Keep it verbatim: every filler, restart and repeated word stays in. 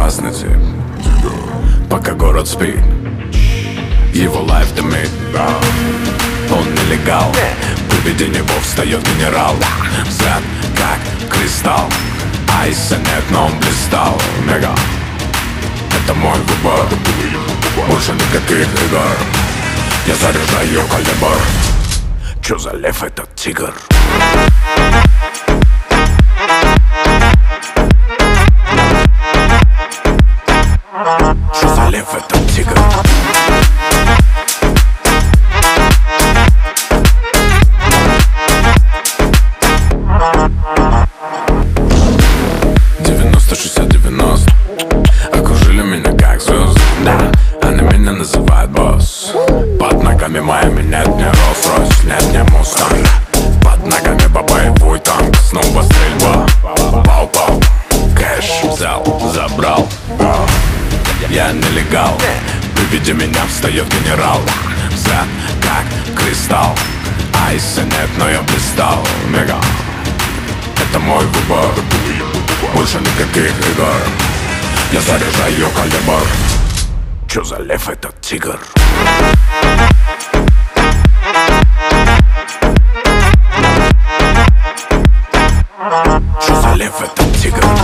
опасный тип, пока город спит, его лайф дымит. Он нелегал, при виде него встает генерал. Взгляд как кристалл, айса нет, но он блистал. Мега, это мой выбор, больше никаких игр. Я заряжаю калибр. Чё за лев этот тигр? Что за лев этот тигр? девяносто шестьдесят девяносто окружили меня как звезды, да, они меня называют босс. Под ногами моими нет ни Rolls-Royce, нет ни Mustang. Под ногами боевой танк, снова стрельба. Пау-пау, кэш взял, забрал. Я нелегал, при виде меня встает генерал. Взгляд как кристалл, айса нет, но я блистал. Мега, это мой выбор, больше никаких игр. Я заряжаю калибр. Чё за лев этот тигр? Что за лев этот тигр?